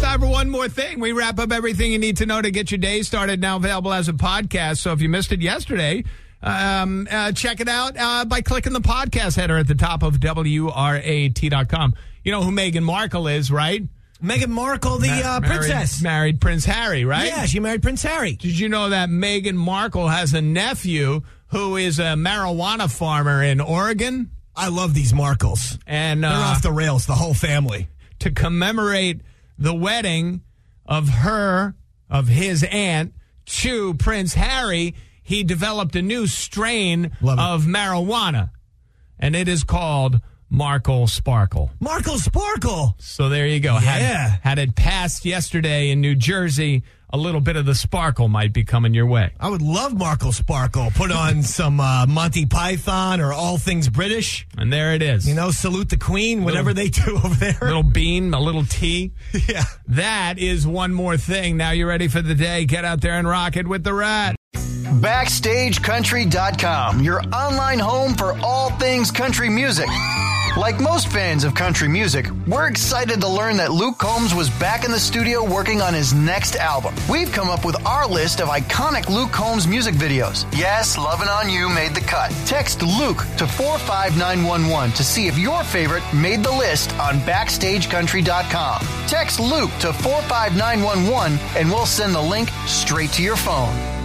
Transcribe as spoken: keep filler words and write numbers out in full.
time for one more thing. We wrap up everything you need to know to get your day started. Now available as a podcast. So if you missed it yesterday, um, uh, check it out uh, by clicking the podcast header at the top of W R A T dot com. You know who Meghan Markle is, right? Meghan Markle, the Ma- uh, married, princess. Married Prince Harry, right? Yeah, she married Prince Harry. Did you know that Meghan Markle has a nephew who is a marijuana farmer in Oregon? I love these Markles. And They're uh, off the rails, the whole family. To commemorate the wedding of her, of his aunt, to Prince Harry, he developed a new strain of marijuana. And it is called Markle Sparkle. Markle Sparkle. So there you go. Yeah. Had, had it passed yesterday in New Jersey, a little bit of the sparkle might be coming your way. I would love Markle Sparkle. Put on some uh, Monty Python or All Things British. And there it is. You know, salute the Queen, whatever little, they do over there. A little bean, a little tea. Yeah. That is one more thing. Now you're ready for the day. Get out there and rock it with the Rat. Backstage Country dot com, your online home for all things country music. Like most fans of country music, we're excited to learn that Luke Combs was back in the studio working on his next album. We've come up with our list of iconic Luke Combs music videos. Yes, Lovin' On You made the cut. Text Luke to four five nine one one to see if your favorite made the list on Backstage Country dot com. Text Luke to four five nine one one and we'll send the link straight to your phone.